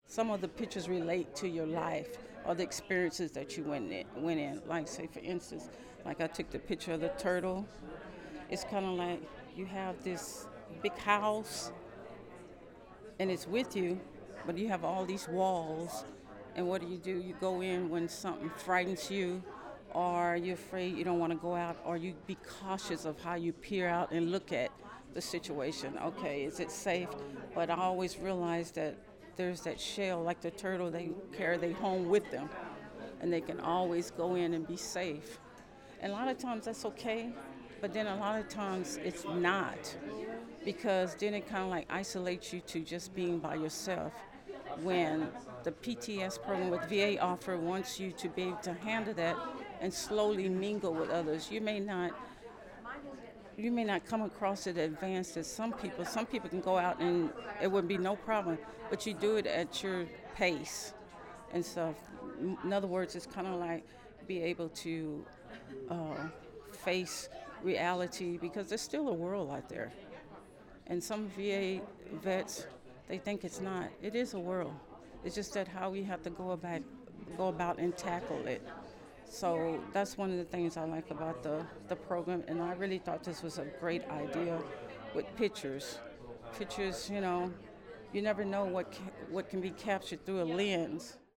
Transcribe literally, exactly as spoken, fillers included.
some of the pictures relate to your life or the experiences that you went in, went in. Like, say, for instance, like I took the picture of the turtle. It's kind of like you have this big house and it's with you, but you have all these walls. And what do you do? You go in when something frightens you, or you're afraid you don't want to go out, or you be cautious of how you peer out and look at the situation. Okay, is it safe? But I always realize that there's that shell, like the turtle, they carry their home with them, and they can always go in and be safe. And a lot of times that's okay, but then a lot of times it's not, because then it kind of like isolates you to just being by yourself. When the P T S program with V A offer wants you to be able to handle that and slowly mingle with others. You may not you may not come across it advanced as some people. Some people can go out and it would be no problem, but you do it at your pace and stuff. In other words, it's kind of like be able to uh, face reality, because there's still a world out there. And some V A vets, they think it's not. It is a world. It's just that how we have to go about go about and tackle it. So that's one of the things I like about the, the program, and I really thought this was a great idea with pictures. Pictures, you know, you never know what ca- what can be captured through a lens.